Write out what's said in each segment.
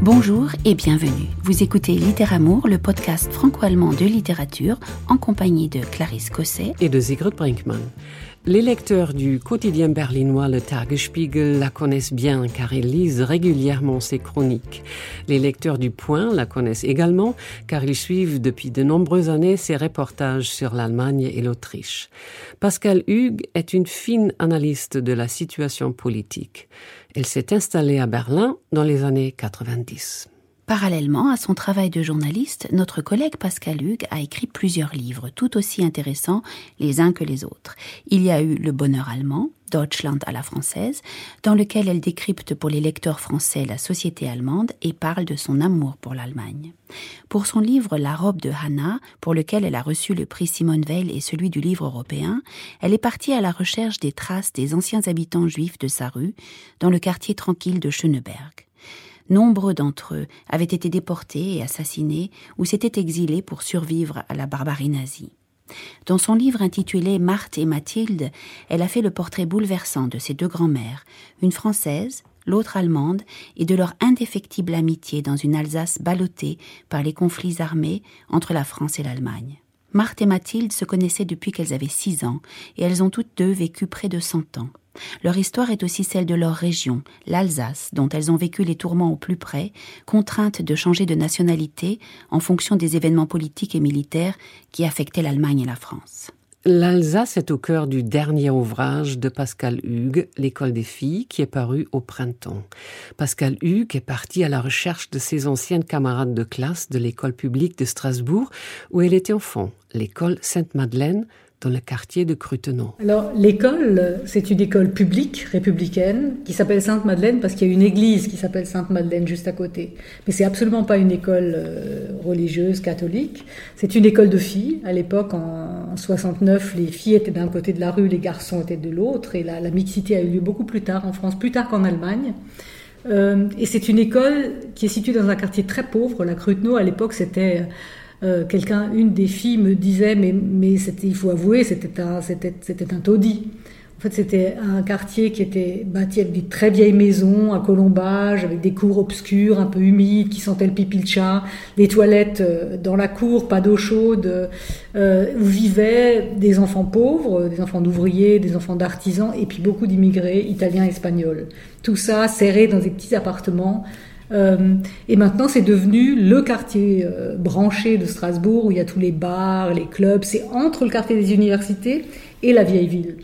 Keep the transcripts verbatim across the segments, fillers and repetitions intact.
Bonjour et bienvenue. Vous écoutez Littéramour, le podcast franco-allemand de littérature, en compagnie de Clarisse Cosset et de Sigrid Brinkmann. Les lecteurs du quotidien berlinois Le Tagesspiegel la connaissent bien car ils lisent régulièrement ses chroniques. Les lecteurs du Point la connaissent également car ils suivent depuis de nombreuses années ses reportages sur l'Allemagne et l'Autriche. Pascale Hugues est une fine analyste de la situation politique. Elle s'est installée à Berlin dans les années quatre-vingt-dix. Parallèlement à son travail de journaliste, notre collègue Pascale Hugues a écrit plusieurs livres, tout aussi intéressants les uns que les autres. Il y a eu Le bonheur allemand, Deutschland à la française, dans lequel elle décrypte pour les lecteurs français la société allemande et parle de son amour pour l'Allemagne. Pour son livre La robe de Hannah, pour lequel elle a reçu le prix Simone Weil et celui du livre européen, elle est partie à la recherche des traces des anciens habitants juifs de sa rue, dans le quartier tranquille de Schöneberg. Nombreux d'entre eux avaient été déportés et assassinés ou s'étaient exilés pour survivre à la barbarie nazie. Dans son livre intitulé « Marthe et Mathilde », elle a fait le portrait bouleversant de ces deux grand-mères, une française, l'autre allemande, et de leur indéfectible amitié dans une Alsace ballottée par les conflits armés entre la France et l'Allemagne. Marthe et Mathilde se connaissaient depuis qu'elles avaient six ans et elles ont toutes deux vécu près de cent ans. Leur histoire est aussi celle de leur région, l'Alsace, dont elles ont vécu les tourments au plus près, contraintes de changer de nationalité en fonction des événements politiques et militaires qui affectaient l'Allemagne et la France. L'Alsace est au cœur du dernier ouvrage de Pascale Hugues, L'école des filles, qui est paru au printemps. Pascale Hugues est partie à la recherche de ses anciennes camarades de classe de l'école publique de Strasbourg, où elle était enfant, l'école Sainte-Madeleine, dans le quartier de Crutenau. Alors, l'école, c'est une école publique, républicaine, qui s'appelle Sainte-Madeleine parce qu'il y a une église qui s'appelle Sainte-Madeleine juste à côté. Mais c'est absolument pas une école euh, religieuse, catholique. C'est une école de filles. À l'époque, en, en soixante-neuf, les filles étaient d'un côté de la rue, les garçons étaient de l'autre. Et la, la mixité a eu lieu beaucoup plus tard en France, plus tard qu'en Allemagne. Euh, et c'est une école qui est située dans un quartier très pauvre. La Crutenau, à l'époque, c'était... Euh, quelqu'un, une des filles me disait, mais, mais c'était, il faut avouer, c'était un, c'était, c'était un taudis. En fait, c'était un quartier qui était bâti avec des très vieilles maisons à colombages, avec des cours obscures, un peu humides, qui sentaient le pipi le chat, des toilettes euh, dans la cour, pas d'eau chaude, euh, où vivaient des enfants pauvres, des enfants d'ouvriers, des enfants d'artisans, et puis beaucoup d'immigrés italiens et espagnols. Tout ça serré dans des petits appartements. Euh, et maintenant, c'est devenu le quartier euh, branché de Strasbourg où il y a tous les bars, les clubs. C'est entre le quartier des universités et la vieille ville.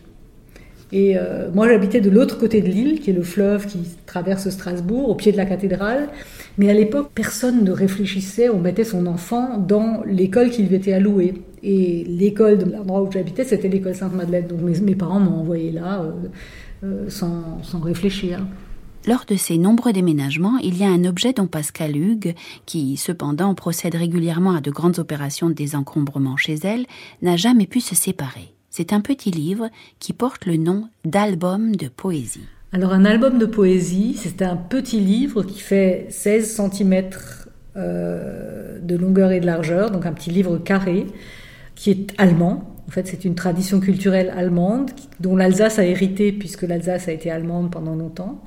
Et euh, moi, j'habitais de l'autre côté de l'île, qui est le fleuve qui traverse Strasbourg, au pied de la cathédrale. Mais à l'époque, personne ne réfléchissait. On mettait son enfant dans l'école qui lui était allouée. Et l'école de l'endroit où j'habitais, c'était l'école Sainte-Madeleine. Donc mes, mes parents m'ont envoyé là euh, euh, sans, sans réfléchir. Lors de ces nombreux déménagements, il y a un objet dont Pascale Hugues, qui cependant procède régulièrement à de grandes opérations de désencombrement chez elle, n'a jamais pu se séparer. C'est un petit livre qui porte le nom d'album de poésie. Alors un album de poésie, c'est un petit livre qui fait seize centimètres euh, de longueur et de largeur, donc un petit livre carré, qui est allemand. En fait, c'est une tradition culturelle allemande dont l'Alsace a hérité, puisque l'Alsace a été allemande pendant longtemps.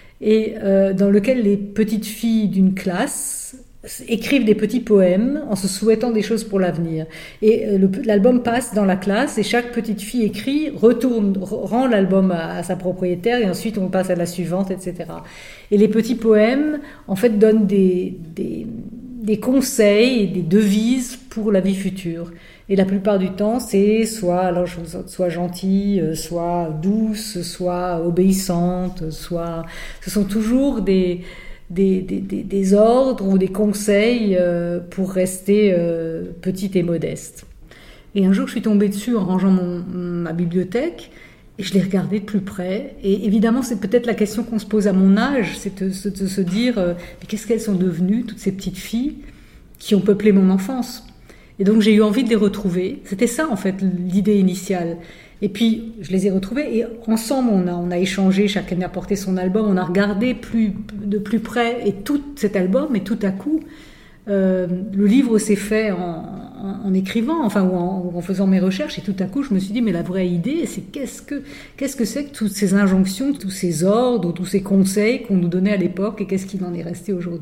Et euh, dans lequel les petites filles d'une classe écrivent des petits poèmes en se souhaitant des choses pour l'avenir. Et euh, le, l'album passe dans la classe et chaque petite fille écrit, retourne, rend l'album à, à sa propriétaire et ensuite on passe à la suivante, et cetera. Et les petits poèmes, en fait, donnent des, des, des conseils et des devises pour la vie future. Et la plupart du temps, c'est soit, alors, soit gentille, soit douce, soit obéissante, soit... Ce sont toujours des, des, des, des ordres ou des conseils pour rester petite et modeste. Et un jour, je suis tombée dessus en rangeant mon, ma bibliothèque et je l'ai regardé de plus près. Et évidemment, c'est peut-être la question qu'on se pose à mon âge, c'est de, de, de se dire mais qu'est-ce qu'elles sont devenues, toutes ces petites filles qui ont peuplé mon enfance ? Et donc j'ai eu envie de les retrouver. C'était ça en fait l'idée initiale. Et puis je les ai retrouvées et ensemble on a, on a échangé, chacun a apporté son album, on a regardé plus, de plus près et tout cet album et tout à coup euh, le livre s'est fait en, en, en écrivant, enfin ou en, en faisant mes recherches et tout à coup je me suis dit mais la vraie idée c'est qu'est-ce que, qu'est-ce que c'est que toutes ces injonctions, tous ces ordres, tous ces conseils qu'on nous donnait à l'époque et qu'est-ce qu'il en est resté aujourd'hui ?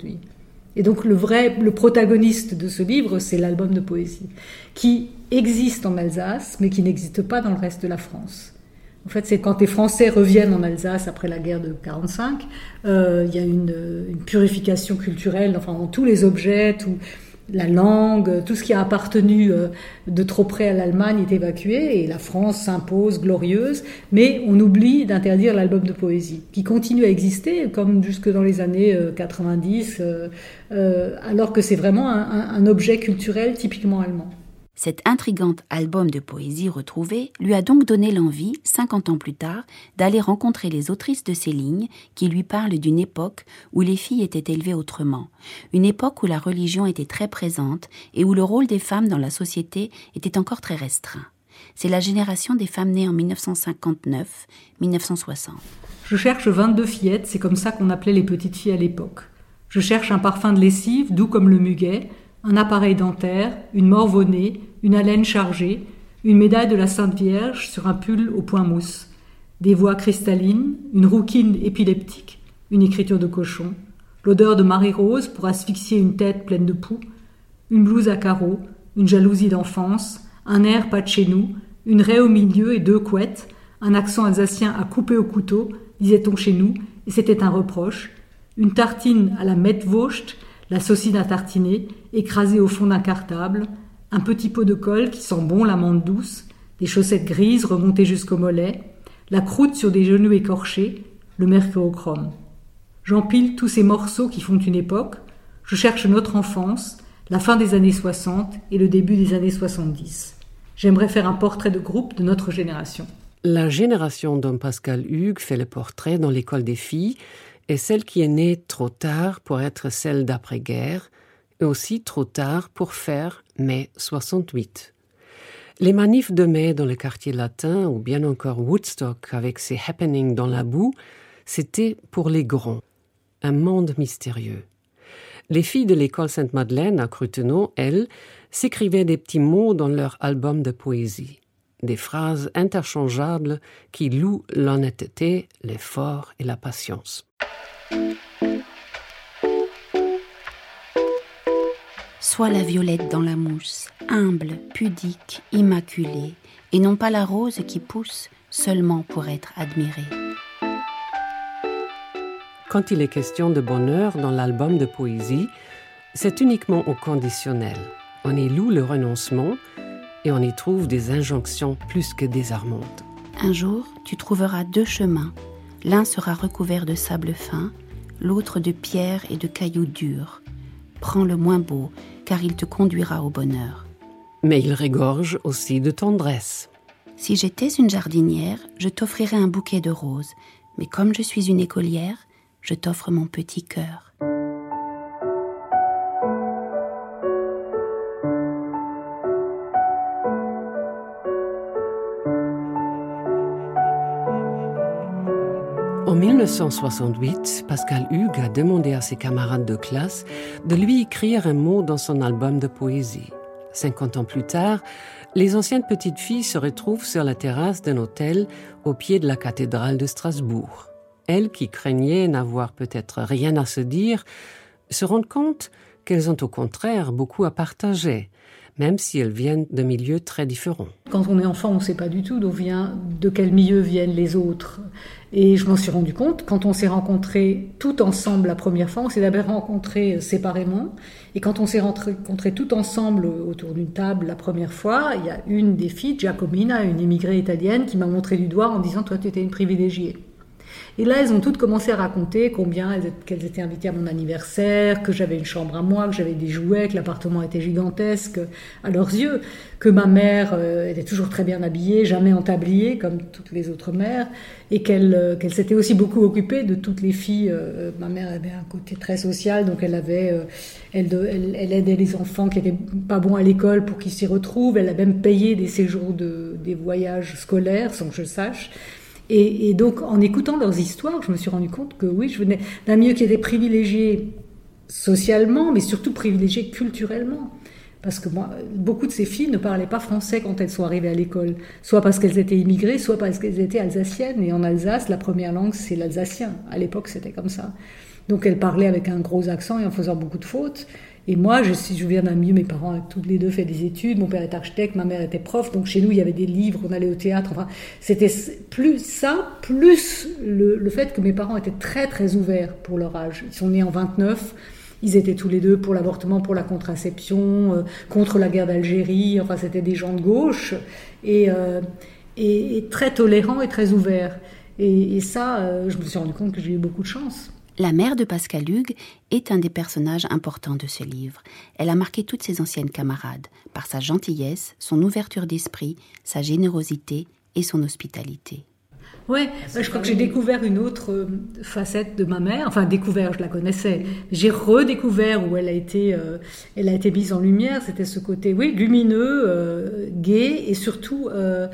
Et donc le vrai, le protagoniste de ce livre, c'est l'album de poésie, qui existe en Alsace, mais qui n'existe pas dans le reste de la France. En fait, c'est quand les Français reviennent en Alsace après la guerre de quarante-cinq, euh, il y a une, une purification culturelle, enfin, dans tous les objets, tout, la langue, tout ce qui a appartenu euh, de trop près à l'Allemagne est évacué, et la France s'impose glorieuse, mais on oublie d'interdire l'album de poésie, qui continue à exister, comme jusque dans les années euh, quatre-vingt-dix, euh, euh, alors que c'est vraiment un, un, un objet culturel typiquement allemand. Cet intrigant album de poésie retrouvé lui a donc donné l'envie, cinquante ans plus tard, d'aller rencontrer les autrices de ces lignes qui lui parlent d'une époque où les filles étaient élevées autrement, une époque où la religion était très présente et où le rôle des femmes dans la société était encore très restreint. C'est la génération des femmes nées en dix-neuf cent cinquante-neuf dix-neuf cent soixante. Je cherche vingt-deux fillettes, c'est comme ça qu'on appelait les petites filles à l'époque. Je cherche un parfum de lessive, doux comme le muguet, un appareil dentaire, une morve-au-nez, une haleine chargée, une médaille de la Sainte Vierge sur un pull au point mousse, des voix cristallines, une rouquine épileptique, une écriture de cochon, l'odeur de Marie-Rose pour asphyxier une tête pleine de poux, une blouse à carreaux, une jalousie d'enfance, un air pas de chez nous, une raie au milieu et deux couettes, un accent alsacien à couper au couteau, disait-on chez nous, et c'était un reproche, une tartine à la Mettwurst, la saucine à tartiner, écrasée au fond d'un cartable, un petit pot de colle qui sent bon l'amande douce, des chaussettes grises remontées jusqu'au mollet, la croûte sur des genoux écorchés, le mercurochrome. J'empile tous ces morceaux qui font une époque, je cherche notre enfance, la fin des années soixante et le début des années soixante-dix. J'aimerais faire un portrait de groupe de notre génération. La génération dont Pascal Hugues fait le portrait dans l'école des filles est celle qui est née trop tard pour être celle d'après-guerre, et aussi trop tard pour faire mai soixante-huit. Les manifs de mai dans le quartier latin, ou bien encore Woodstock avec ses happenings dans la boue, c'était pour les grands, un monde mystérieux. Les filles de l'école Sainte-Madeleine à Crutenot, elles, s'écrivaient des petits mots dans leur album de poésie, des phrases interchangeables qui louent l'honnêteté, l'effort et la patience. Sois la violette dans la mousse, humble, pudique, immaculée, et non pas la rose qui pousse seulement pour être admirée. Quand il est question de bonheur dans l'album de poésie, c'est uniquement au conditionnel. On y loue le renoncement et on y trouve des injonctions plus que désarmantes. Un jour, tu trouveras deux chemins. L'un sera recouvert de sable fin, l'autre de pierres et de cailloux durs. Prends le moins beau, car il te conduira au bonheur. Mais il régorge aussi de tendresse. Si j'étais une jardinière, je t'offrirais un bouquet de roses, mais comme je suis une écolière, je t'offre mon petit cœur. En dix-neuf cent soixante-huit, Pascal Hugues a demandé à ses camarades de classe de lui écrire un mot dans son album de poésie. Cinquante ans plus tard, les anciennes petites filles se retrouvent sur la terrasse d'un hôtel au pied de la cathédrale de Strasbourg. Elles, qui craignaient n'avoir peut-être rien à se dire, se rendent compte qu'elles ont au contraire beaucoup à partager, même si elles viennent de milieux très différents. Quand on est enfant, on ne sait pas du tout d'où vient, de quel milieu viennent les autres. Et je m'en suis rendu compte, quand on s'est rencontrés tout ensemble la première fois, on s'est d'abord rencontrés séparément. Et quand on s'est rencontrés tout ensemble autour d'une table la première fois, il y a une des filles, Giacomina, une immigrée italienne, qui m'a montré du doigt en disant « Toi, tu étais une privilégiée ». Et là, elles ont toutes commencé à raconter combien elles, qu'elles étaient invitées à mon anniversaire, que j'avais une chambre à moi, que j'avais des jouets, que l'appartement était gigantesque à leurs yeux, que ma mère euh, était toujours très bien habillée, jamais en tablier, comme toutes les autres mères, et qu'elle, euh, qu'elle s'était aussi beaucoup occupée de toutes les filles. Euh, ma mère avait un côté très social, donc elle avait, euh, elle, de, elle, elle aidait les enfants qui étaient pas bons à l'école pour qu'ils s'y retrouvent. Elle a même payé des séjours de, des voyages scolaires, sans que je sache. Et, et donc, en écoutant leurs histoires, je me suis rendu compte que oui, je venais d'un milieu qui était privilégié socialement, mais surtout privilégié culturellement. Parce que moi, beaucoup de ces filles ne parlaient pas français quand elles sont arrivées à l'école, soit parce qu'elles étaient immigrées, soit parce qu'elles étaient alsaciennes. Et en Alsace, la première langue, c'est l'alsacien. À l'époque, c'était comme ça. Donc elle parlait avec un gros accent et en faisant beaucoup de fautes. Et moi, je, si je viens d'un milieu, mes parents ont tous les deux fait des études, mon père est architecte, ma mère était prof, donc chez nous il y avait des livres, on allait au théâtre, enfin c'était plus ça, plus le, le fait que mes parents étaient très très ouverts pour leur âge. Ils sont nés en vingt-neuf, ils étaient tous les deux pour l'avortement, pour la contraception, euh, contre la guerre d'Algérie, enfin c'était des gens de gauche, et, euh, et, et très tolérants et très ouverts. Et, et ça, euh, je me suis rendu compte que j'ai eu beaucoup de chance. La mère de Pascal Hugues est un des personnages importants de ce livre. Elle a marqué toutes ses anciennes camarades par sa gentillesse, son ouverture d'esprit, sa générosité et son hospitalité. Ouais, je crois que j'ai découvert une autre facette de ma mère. Enfin, découvert, je la connaissais. J'ai redécouvert où elle a été, euh, elle a été mise en lumière. C'était ce côté, oui, lumineux, euh, gai et surtout... Euh,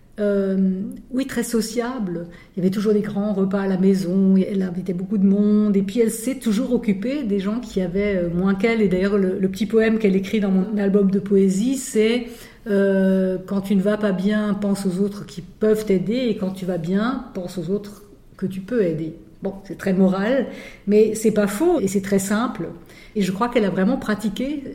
Euh, oui, très sociable. Il y avait toujours des grands repas à la maison, elle invitait beaucoup de monde, et puis elle s'est toujours occupée des gens qui avaient moins qu'elle. Et d'ailleurs, le, le petit poème qu'elle écrit dans mon album de poésie, c'est euh, « Quand tu ne vas pas bien, pense aux autres qui peuvent t'aider, et quand tu vas bien, pense aux autres que tu peux aider. » Bon, c'est très moral, mais c'est pas faux, et c'est très simple. Et je crois qu'elle a vraiment pratiqué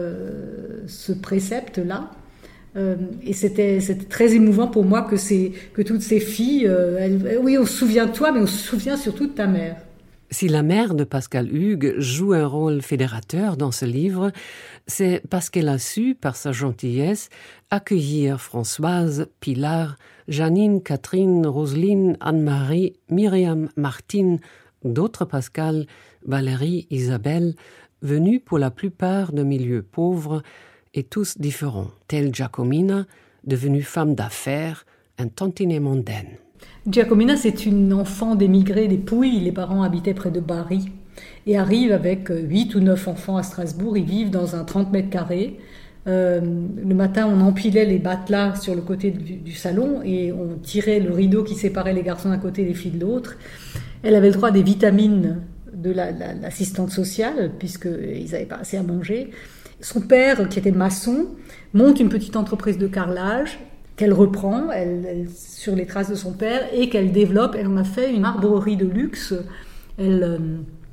euh, ce précepte-là. Euh, et c'était, c'était très émouvant pour moi que, c'est, que toutes ces filles, euh, elles, oui, on se souvient de toi, mais on se souvient surtout de ta mère. Si la mère de Pascal Hugues joue un rôle fédérateur dans ce livre, c'est parce qu'elle a su, par sa gentillesse, accueillir Françoise, Pilar, Janine, Catherine, Roselyne, Anne-Marie, Myriam, Martine, d'autres Pascal, Valérie, Isabelle, venus pour la plupart de milieux pauvres, et tous différents, telle Giacomina, devenue femme d'affaires, un tantinet mondaine. Giacomina, c'est une enfant d'émigrés des Pouilles. Les parents habitaient près de Bari et arrivent avec huit ou neuf enfants à Strasbourg. Ils vivent dans un trente mètres carrés. Euh, le matin, on empilait les matelas sur le côté du, du salon et on tirait le rideau qui séparait les garçons d'un côté et les filles de l'autre. Elle avait le droit à des vitamines de la, la, l'assistante sociale, puisqu'ils n'avaient pas assez à manger. Son père, qui était maçon, monte une petite entreprise de carrelage qu'elle reprend elle, elle, sur les traces de son père et qu'elle développe. Elle en a fait une marbrerie de luxe. Elle, euh,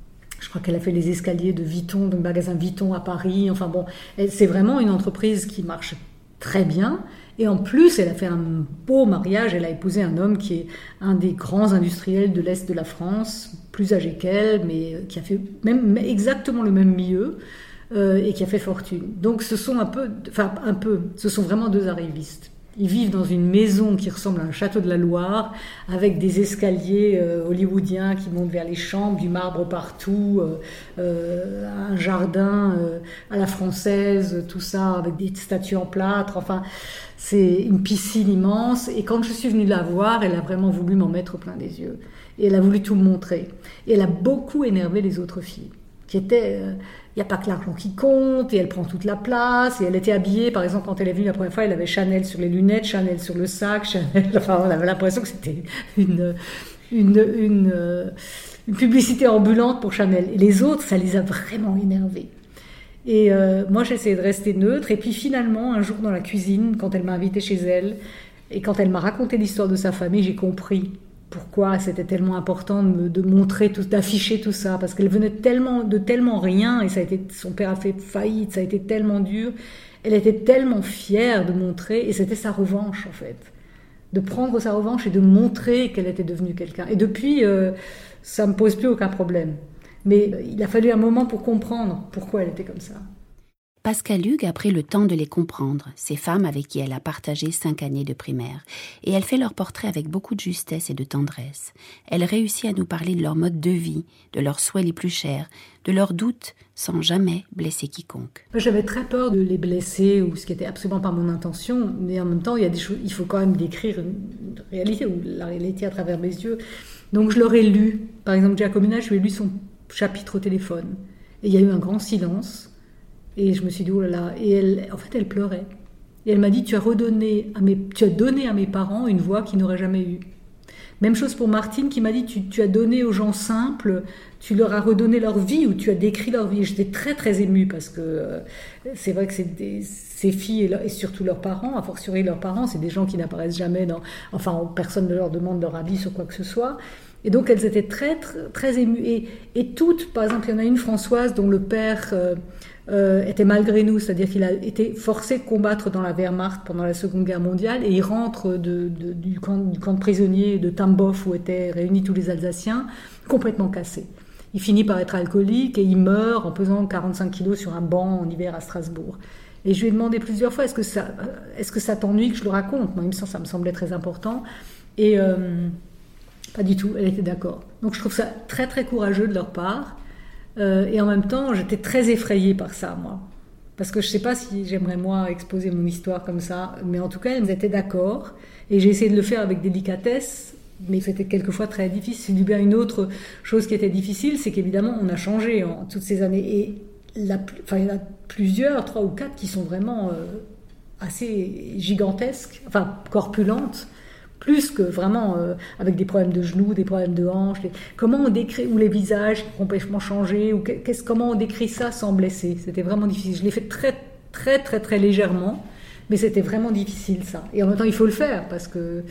je crois qu'elle a fait les escaliers de Vuitton, donc magasin Vuitton à Paris. Enfin bon, elle, c'est vraiment une entreprise qui marche très bien. Et en plus, elle a fait un beau mariage. Elle a épousé un homme qui est un des grands industriels de l'Est de la France, plus âgé qu'elle, mais qui a fait même exactement le même milieu. Euh, et qui a fait fortune. Donc ce sont un peu, enfin un peu, ce sont vraiment deux arrivistes. Ils vivent dans une maison qui ressemble à un château de la Loire, avec des escaliers euh, hollywoodiens qui montent vers les chambres, du marbre partout, euh, euh, un jardin euh, à la française, tout ça, avec des statues en plâtre. Enfin, c'est une piscine immense. Et quand je suis venue la voir, elle a vraiment voulu m'en mettre plein les yeux. Et elle a voulu tout me montrer. Et elle a beaucoup énervé les autres filles, qui étaient... Euh, il n'y a pas que l'argent qui compte, et elle prend toute la place, et elle était habillée, par exemple, quand elle est venue la première fois, elle avait Chanel sur les lunettes, Chanel sur le sac, Chanel, enfin, on avait l'impression que c'était une, une, une, une publicité ambulante pour Chanel. Et les autres, ça les a vraiment énervés. Et euh, moi, j'essayais de rester neutre, et puis finalement, un jour dans la cuisine, quand elle m'a invitée chez elle, et quand elle m'a raconté l'histoire de sa famille, j'ai compris pourquoi c'était tellement important de, me, de montrer, tout, d'afficher tout ça, parce qu'elle venait tellement, de tellement rien, et ça a été, son père a fait faillite, ça a été tellement dur, elle était tellement fière de montrer, et c'était sa revanche en fait, de prendre sa revanche et de montrer qu'elle était devenue quelqu'un. Et depuis, euh, ça ne me pose plus aucun problème. Mais euh, il a fallu un moment pour comprendre pourquoi elle était comme ça. Pascal Hugues a pris le temps de les comprendre, ces femmes avec qui elle a partagé cinq années de primaire, et elle fait leur portrait avec beaucoup de justesse et de tendresse. Elle réussit à nous parler de leur mode de vie, de leurs souhaits les plus chers, de leurs doutes, sans jamais blesser quiconque. J'avais très peur de les blesser, ou ce qui n'était absolument pas mon intention, mais en même temps, il y a des choses, il faut quand même décrire une réalité, ou la réalité à travers mes yeux. Donc je leur ai lu, par exemple Giacomina, je lui ai lu son chapitre au téléphone, et il y a eu un grand silence. Et je me suis dit, oh là là, et elle, en fait, elle pleurait. Et elle m'a dit, tu as redonné à mes, tu as donné à mes parents une voix qu'ils n'auraient jamais eue. Même chose pour Martine qui m'a dit tu, tu as donné aux gens simples, tu leur as redonné leur vie ou tu as décrit leur vie. J'étais très très émue parce que euh, c'est vrai que c'est des, ces filles et, leur, et surtout leurs parents, a fortiori leurs parents, c'est des gens qui n'apparaissent jamais dans... Enfin, personne ne leur demande leur avis sur quoi que ce soit. Et donc elles étaient très très, très émues. Et, et toutes, par exemple, il y en a une, Françoise, dont le père... Euh, Euh, était malgré nous, c'est-à-dire qu'il a été forcé de combattre dans la Wehrmacht pendant la Seconde Guerre mondiale et il rentre de, de, du, camp, du camp de prisonniers de Tambov où étaient réunis tous les Alsaciens complètement cassé. Il finit par être alcoolique et il meurt en pesant quarante-cinq kilos sur un banc en hiver à Strasbourg. Et je lui ai demandé plusieurs fois, est-ce que ça, est-ce que ça t'ennuie que je le raconte ? Moi, il me semble, ça me semblait très important. Et euh, pas du tout, elle était d'accord. Donc je trouve ça très très courageux de leur part. Euh, et en même temps, j'étais très effrayée par ça, moi. Parce que je ne sais pas si j'aimerais, moi, exposer mon histoire comme ça. Mais en tout cas, elles étaient d'accord. Et j'ai essayé de le faire avec délicatesse. Mais c'était quelquefois très difficile. Bien, une autre chose qui était difficile, c'est qu'évidemment, on a changé en toutes ces années. Et la, enfin, il y en a plusieurs, trois ou quatre, qui sont vraiment euh, assez gigantesques, enfin, corpulentes. Plus que vraiment euh, avec des problèmes de genoux, des problèmes de hanches. Les... Comment on décrit, ou les visages qui ont complètement changé, ou qu'est-ce, comment on décrit ça sans blesser ? C'était vraiment difficile. Je l'ai fait très, très, très, très légèrement, mais c'était vraiment difficile, ça. Et en même temps, il faut le faire, parce que...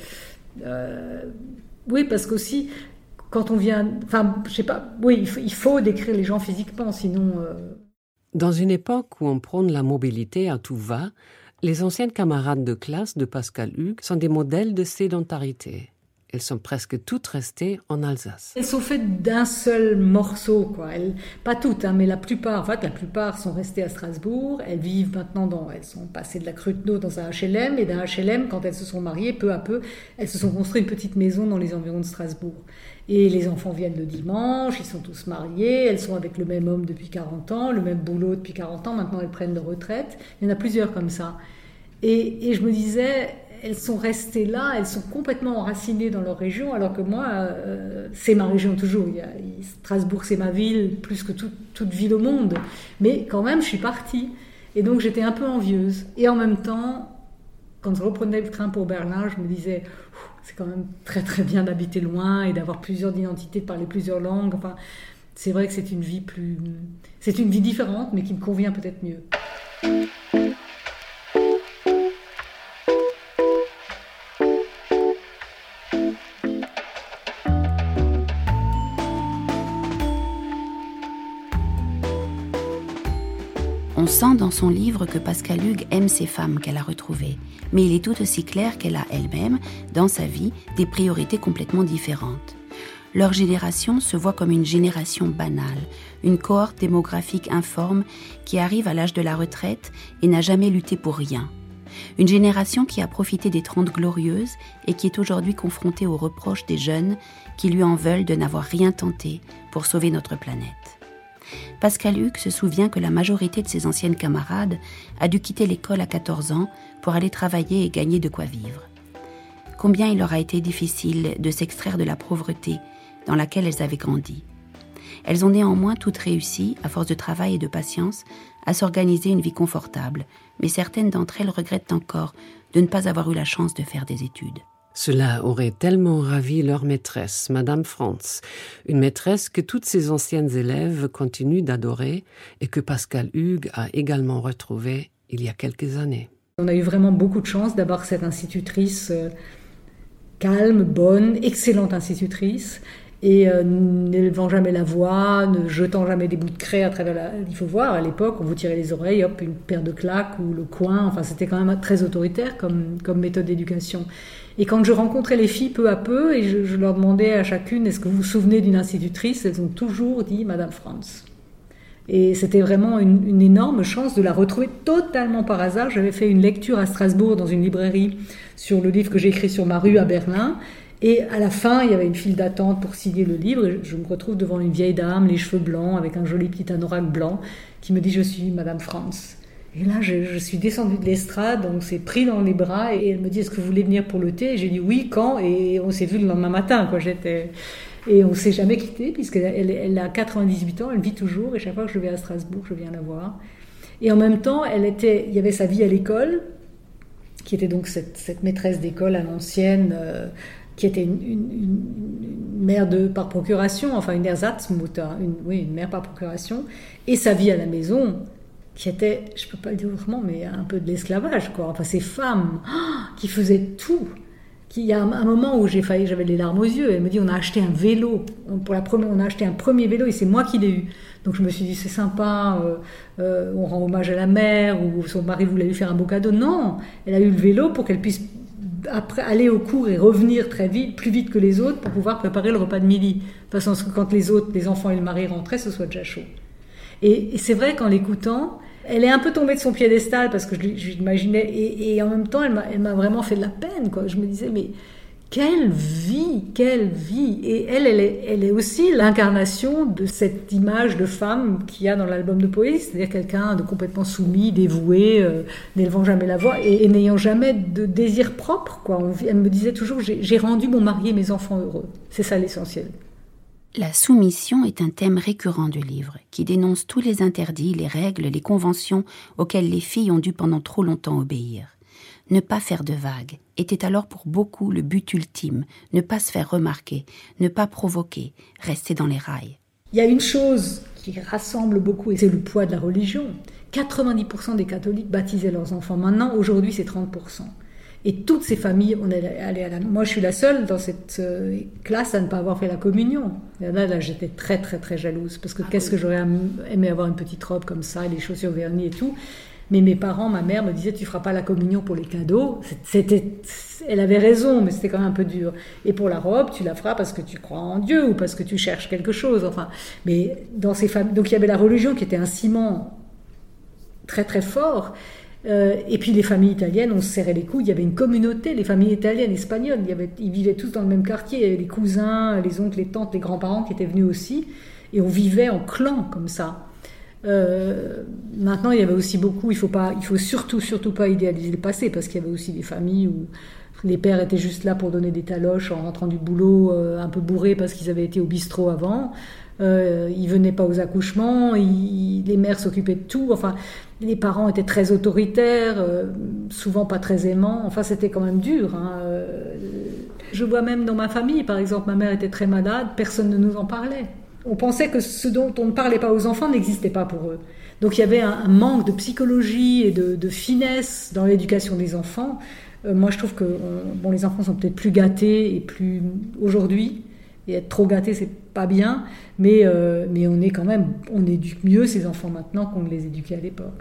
Euh, oui, parce qu'aussi, quand on vient... Enfin, je sais pas... Oui, il faut, il faut décrire les gens physiquement, sinon... Euh... Dans une époque où on prône la mobilité à tout va, les anciennes camarades de classe de Pascal Hugues sont des modèles de sédentarité. Elles sont presque toutes restées en Alsace. Elles sont faites d'un seul morceau, quoi. Elles, pas toutes, hein, mais la plupart, en fait, la plupart sont restées à Strasbourg. Elles vivent maintenant dans, elles sont passées de la Cruteno dans un H L M, et d'un H L M, quand elles se sont mariées, peu à peu, elles se sont construites une petite maison dans les environs de Strasbourg. Et les enfants viennent le dimanche, ils sont tous mariés, elles sont avec le même homme depuis quarante ans, le même boulot depuis quarante ans, maintenant elles prennent leur retraite. Il y en a plusieurs comme ça. Et, et je me disais, elles sont restées là, elles sont complètement enracinées dans leur région, alors que moi, euh, c'est ma région toujours. Il y a, Strasbourg, c'est ma ville, plus que tout, toute ville au monde. Mais quand même, je suis partie. Et donc, j'étais un peu envieuse. Et en même temps, quand je reprenais le train pour Berlin, je me disais, c'est quand même très très bien d'habiter loin et d'avoir plusieurs identités, de parler plusieurs langues. Enfin, c'est vrai que c'est une vie plus, c'est une vie différente, mais qui me convient peut-être mieux. On sent dans son livre que Pascal Hugues aime ces femmes qu'elle a retrouvées, mais il est tout aussi clair qu'elle a elle-même, dans sa vie, des priorités complètement différentes. Leur génération se voit comme une génération banale, une cohorte démographique informe qui arrive à l'âge de la retraite et n'a jamais lutté pour rien. Une génération qui a profité des Trente Glorieuses et qui est aujourd'hui confrontée aux reproches des jeunes qui lui en veulent de n'avoir rien tenté pour sauver notre planète. Pascal Hugues se souvient que la majorité de ses anciennes camarades a dû quitter l'école à quatorze ans pour aller travailler et gagner de quoi vivre. Combien il leur a été difficile de s'extraire de la pauvreté dans laquelle elles avaient grandi. Elles ont néanmoins toutes réussi, à force de travail et de patience, à s'organiser une vie confortable, mais certaines d'entre elles regrettent encore de ne pas avoir eu la chance de faire des études. Cela aurait tellement ravi leur maîtresse, Madame Franz, une maîtresse que toutes ses anciennes élèves continuent d'adorer et que Pascal Hugues a également retrouvée il y a quelques années. On a eu vraiment beaucoup de chance d'avoir cette institutrice euh, calme, bonne, excellente institutrice, et euh, n'élevant jamais la voix, ne jetant jamais des bouts de craie à travers la... Il faut voir, à l'époque, on vous tirait les oreilles, hop, une paire de claques ou le coin, enfin c'était quand même très autoritaire comme, comme méthode d'éducation. Et quand je rencontrais les filles peu à peu, et je, je leur demandais à chacune, est-ce que vous vous souvenez d'une institutrice ? Elles ont toujours dit Madame Franz. Et c'était vraiment une, une énorme chance de la retrouver totalement par hasard. J'avais fait une lecture à Strasbourg dans une librairie sur le livre que j'ai écrit sur ma rue à Berlin. Et à la fin, il y avait une file d'attente pour signer le livre. Et je me retrouve devant une vieille dame, les cheveux blancs, avec un joli petit anorak blanc, qui me dit « Je suis Madame Franz ». Et là, je, je suis descendue de l'estrade, on s'est pris dans les bras, et elle me dit « Est-ce que vous voulez venir pour le thé ?» Et j'ai dit « Oui, quand ?» Et on s'est vu le lendemain matin, quoi. J'étais... Et on ne s'est jamais quitté, puisqu'elle elle, elle a quatre-vingt-dix-huit ans, elle vit toujours, et chaque fois que je vais à Strasbourg, je viens la voir. Et en même temps, elle était, il y avait sa vie à l'école, qui était donc cette, cette maîtresse d'école à l'ancienne, euh, qui était une, une, une mère de, par procuration, enfin une Ersatzmutter, une, oui, une mère par procuration, et sa vie à la maison, qui était, je ne peux pas le dire autrement, mais un peu de l'esclavage, quoi. Enfin, ces femmes oh, qui faisaient tout. Il y a un, un moment où j'ai failli, j'avais les larmes aux yeux. Elle me dit, on a acheté un vélo. On, pour la première, on a acheté un premier vélo et c'est moi qui l'ai eu. Donc je me suis dit, c'est sympa, euh, euh, on rend hommage à la mère, ou son mari voulait lui faire un beau cadeau. Non, elle a eu le vélo pour qu'elle puisse après aller au cours et revenir très vite, plus vite que les autres, pour pouvoir préparer le repas de midi. De façon à ce que quand les autres, les enfants et le mari rentraient, ce soit déjà chaud. Et, et c'est vrai qu'en l'écoutant, elle est un peu tombée de son piédestal parce que je, je l'imaginais, et, et en même temps, elle m'a, elle m'a vraiment fait de la peine, quoi. Je me disais, mais quelle vie, quelle vie. Et elle, elle est, elle est aussi l'incarnation de cette image de femme qu'il y a dans l'album de poésie, c'est-à-dire quelqu'un de complètement soumis, dévoué, euh, n'élevant jamais la voix et, et n'ayant jamais de désir propre, quoi. On, elle me disait toujours, j'ai, j'ai rendu mon mari et mes enfants heureux. C'est ça l'essentiel. La soumission est un thème récurrent du livre, qui dénonce tous les interdits, les règles, les conventions auxquelles les filles ont dû pendant trop longtemps obéir. Ne pas faire de vagues était alors pour beaucoup le but ultime, ne pas se faire remarquer, ne pas provoquer, rester dans les rails. Il y a une chose qui rassemble beaucoup, et c'est le poids de la religion. quatre-vingt-dix pour cent des catholiques baptisaient leurs enfants. Maintenant, aujourd'hui, c'est trente pour cent. Et toutes ces familles, on est allé à la... Moi, je suis la seule dans cette euh, classe à ne pas avoir fait la communion. Et là, là, j'étais très, très, très jalouse. Parce que ah, qu'est-ce oui. que j'aurais aimé avoir une petite robe comme ça, et les chaussures vernies et tout. Mais mes parents, ma mère me disait, tu feras pas la communion pour les cadeaux. C'était, elle avait raison, mais c'était quand même un peu dur. Et pour la robe, tu la feras parce que tu crois en Dieu ou parce que tu cherches quelque chose. Enfin, mais dans ces familles, donc il y avait la religion qui était un ciment très, très fort. Euh, et puis les familles italiennes, on se serrait les coudes, il y avait une communauté, les familles italiennes, espagnoles, il y avait, ils vivaient tous dans le même quartier, il y avait les cousins, les oncles, les tantes, les grands-parents qui étaient venus aussi, et on vivait en clan comme ça. Euh, maintenant, il y avait aussi beaucoup, il faut pas, il faut surtout, surtout pas idéaliser le passé, parce qu'il y avait aussi des familles où les pères étaient juste là pour donner des taloches en rentrant du boulot, euh, un peu bourrés parce qu'ils avaient été au bistrot avant. Euh, ils venaient pas aux accouchements, ils, les mères s'occupaient de tout. Enfin, les parents étaient très autoritaires, euh, souvent pas très aimants. Enfin, c'était quand même dur. Hein. Euh, je vois même dans ma famille, par exemple, ma mère était très malade, personne ne nous en parlait. On pensait que ce dont on ne parlait pas aux enfants n'existait pas pour eux. Donc il y avait un, un manque de psychologie et de, de finesse dans l'éducation des enfants. Euh, moi, je trouve que on, bon, les enfants sont peut-être plus gâtés et plus aujourd'hui. Et être trop gâté, c'est pas bien, mais, euh, mais on est quand même, on éduque mieux ces enfants maintenant qu'on les éduquait à l'époque.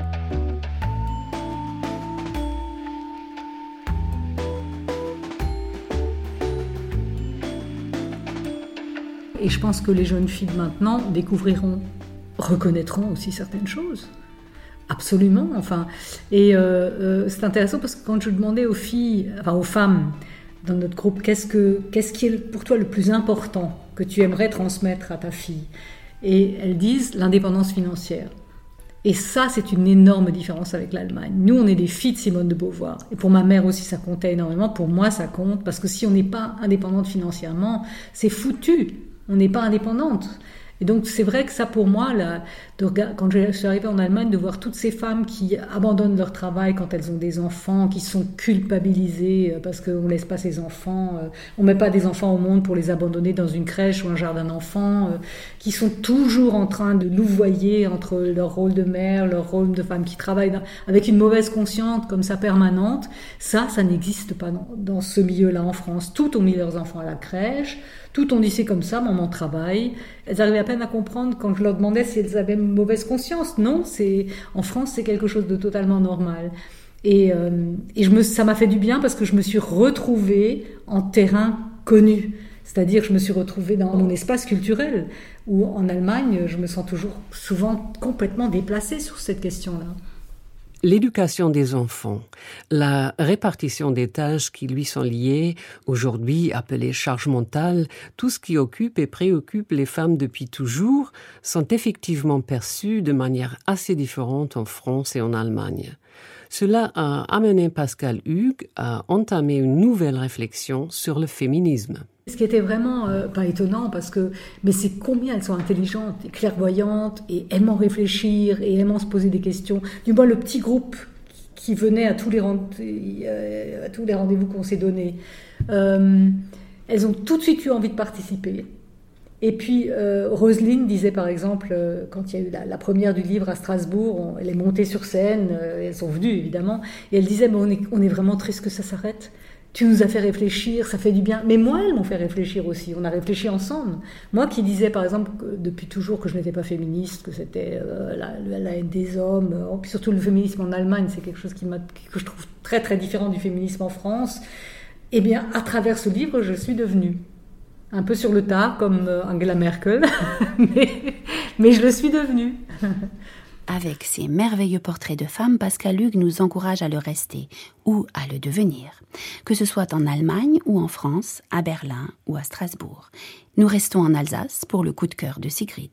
Et je pense que les jeunes filles de maintenant découvriront, reconnaîtront aussi certaines choses. Absolument, enfin. Et euh, euh, c'est intéressant parce que quand je demandais aux filles, enfin aux femmes, dans notre groupe, qu'est-ce, que, qu'est-ce qui est pour toi le plus important que tu aimerais transmettre à ta fille ? Et elles disent l'indépendance financière. Et ça, c'est une énorme différence avec l'Allemagne. Nous, on est des filles de Simone de Beauvoir. Et pour ma mère aussi, ça comptait énormément. Pour moi, ça compte. Parce que si on n'est pas indépendante financièrement, c'est foutu. On n'est pas indépendante. Et donc, c'est vrai que ça, pour moi, là, de, quand je suis arrivée en Allemagne, de voir toutes ces femmes qui abandonnent leur travail quand elles ont des enfants, qui sont culpabilisées parce qu'on ne laisse pas ses enfants, euh, on ne met pas des enfants au monde pour les abandonner dans une crèche ou un jardin d'enfants, euh, qui sont toujours en train de louvoyer entre leur rôle de mère, leur rôle de femme qui travaille dans, avec une mauvaise conscience comme ça permanente. Ça, ça n'existe pas dans, dans ce milieu-là en France. Toutes ont mis leurs enfants à la crèche, toutes ont dit c'est comme ça, maman travaille. Elles arrivaient à peine à comprendre quand je leur demandais si elles avaient une mauvaise conscience. Non, c'est, en France, c'est quelque chose de totalement normal. Et, euh, et je me, ça m'a fait du bien parce que je me suis retrouvée en terrain connu. C'est-à-dire que je me suis retrouvée dans mon espace culturel où, en Allemagne, je me sens toujours souvent complètement déplacée sur cette question-là. L'éducation des enfants, la répartition des tâches qui lui sont liées, aujourd'hui appelées charges mentales, tout ce qui occupe et préoccupe les femmes depuis toujours, sont effectivement perçus de manière assez différente en France et en Allemagne. Cela a amené Pascal Hugues à entamer une nouvelle réflexion sur le féminisme. Ce qui était vraiment euh, pas étonnant, parce que, mais c'est combien elles sont intelligentes, et clairvoyantes, et aimant réfléchir, et aimant se poser des questions. Du moins, le petit groupe qui venait à tous les, rend- à tous les rendez-vous qu'on s'est donnés, Euh, elles ont tout de suite eu envie de participer. Et puis, euh, Roselyne disait par exemple, euh, quand il y a eu la, la première du livre à Strasbourg, on, elle est montée sur scène, euh, elles sont venues évidemment, et elle disait, mais on est, on est vraiment triste que ça s'arrête. Tu nous as fait réfléchir, ça fait du bien. Mais moi, elles m'ont fait réfléchir aussi. On a réfléchi ensemble. Moi qui disais, par exemple, que depuis toujours que je n'étais pas féministe, que c'était euh, la, la haine des hommes, euh, puis surtout le féminisme en Allemagne, c'est quelque chose qui m'a, que je trouve très très différent du féminisme en France. Eh bien, à travers ce livre, je suis devenue un peu sur le tard, comme Angela Merkel, mais, mais je le suis devenue. Avec ses merveilleux portraits de femmes, Pascal Hug nous encourage à le rester ou à le devenir, que ce soit en Allemagne ou en France, à Berlin ou à Strasbourg. Nous restons en Alsace pour le coup de cœur de Sigrid.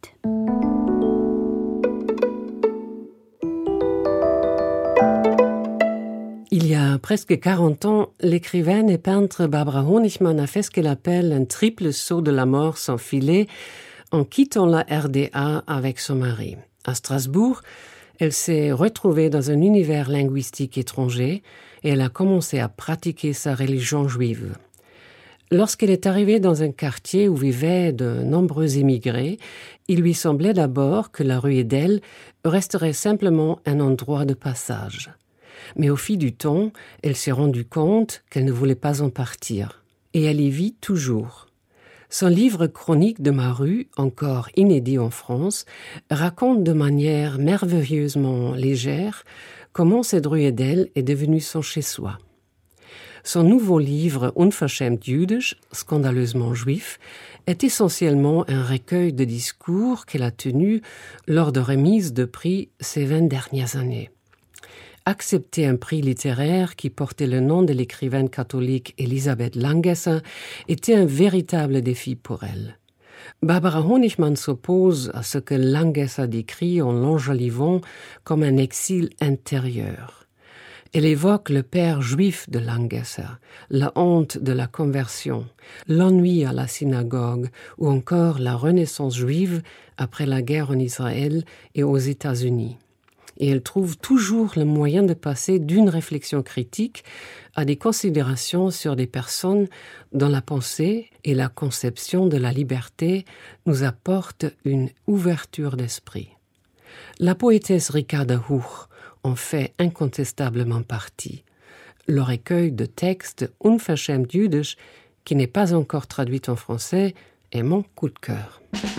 Il y a presque quarante ans, l'écrivaine et peintre Barbara Honigmann a fait ce qu'elle appelle un triple saut de la mort sans filet en quittant la R D A avec son mari. À Strasbourg, elle s'est retrouvée dans un univers linguistique étranger et elle a commencé à pratiquer sa religion juive. Lorsqu'elle est arrivée dans un quartier où vivaient de nombreux immigrés, il lui semblait d'abord que la rue Edel resterait simplement un endroit de passage. Mais au fil du temps, elle s'est rendue compte qu'elle ne voulait pas en partir. Et elle y vit toujours. Son livre Chronique de ma rue, encore inédit en France, raconte de manière merveilleusement légère comment cette rue Edel est devenue son chez-soi. Son nouveau livre Unverschämt jüdisch, scandaleusement juif, est essentiellement un recueil de discours qu'elle a tenus lors de remises de prix ces vingt dernières années. Accepter un prix littéraire qui portait le nom de l'écrivaine catholique Elisabeth Langesser était un véritable défi pour elle. Barbara Honigmann s'oppose à ce que Langesser décrit en l'enjolivant comme un exil intérieur. Elle évoque le père juif de Langesser, la honte de la conversion, l'ennui à la synagogue ou encore la renaissance juive après la guerre en Israël et aux États-Unis. Et elle trouve toujours le moyen de passer d'une réflexion critique à des considérations sur des personnes dont la pensée et la conception de la liberté nous apportent une ouverture d'esprit. La poétesse Ricarda Huch en fait incontestablement partie. Le recueil de textes Unverschämt jüdisch, qui n'est pas encore traduit en français, est mon coup de cœur.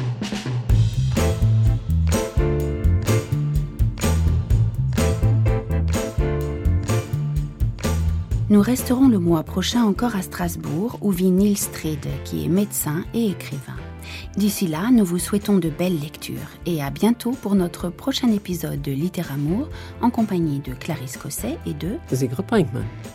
Nous resterons le mois prochain encore à Strasbourg, où vit Nils Strede, qui est médecin et écrivain. D'ici là, nous vous souhaitons de belles lectures et à bientôt pour notre prochain épisode de Littéramour en compagnie de Clarisse Cosset et de Sigrid Brinkmann.